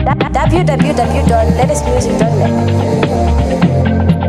www.latestmusic.net.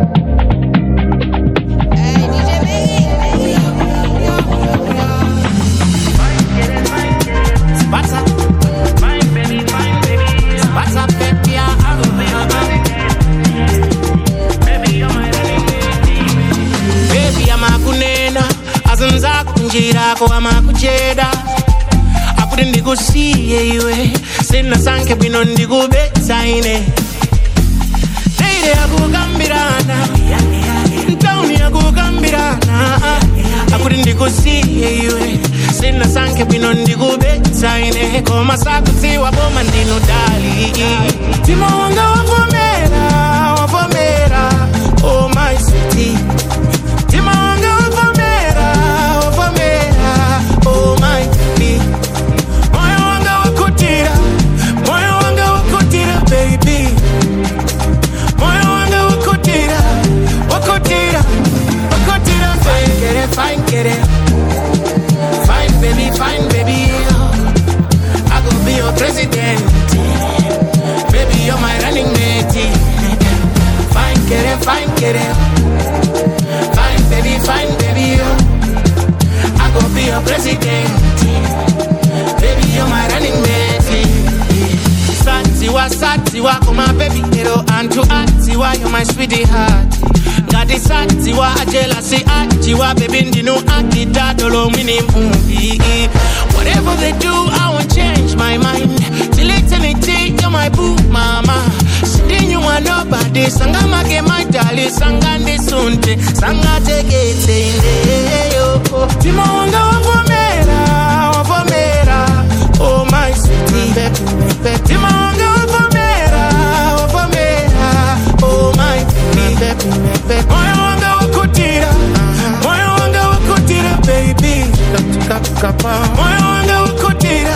Njirako amakucheda akuti ndikusiye iwe sina sanke bwino ndikubetsa ine teire yakukambirana ntauni yakukambirana akuti ndikusiye iwe sina sanke bwino ndikubetsa ine koma sakutsiwa boma ndino dali timo wanga wavomera oh my sweetie timo wanga oh my baby, moyo wanga wakutira baby, moyo wanga wakutira, fine baby, I go be your president, baby you're my running mate, fine baby, I go be your president. Baby, you're my running mate. Satiwa, come my baby hero. And to Atiwa, you're my sweetie heart. Ngati Satiwa, jealousy Atiwa, baby, ndinu akita dolo mini movie. Whatever they do, I won't change my mind. Till eternity, you're my boo mama. Sitting you want nobody. Sanga make my darling, sanga ndi sunte, sanga take it yo. Timo wanga wavomera, oh my sweetie. Timo wanga wavomera, oh my baby. Moyo wanga wakutira, baby. Moyo wanga wakutira,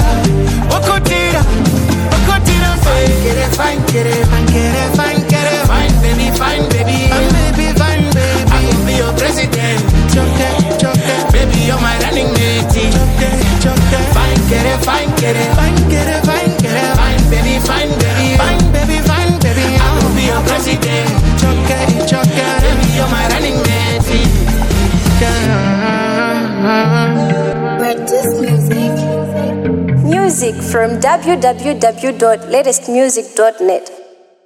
fine baby, I will be your president. Baby, you're my running mate. Fine baby, I will be your president. Baby, you're my running mate. Practice music from www.latestmusic.net.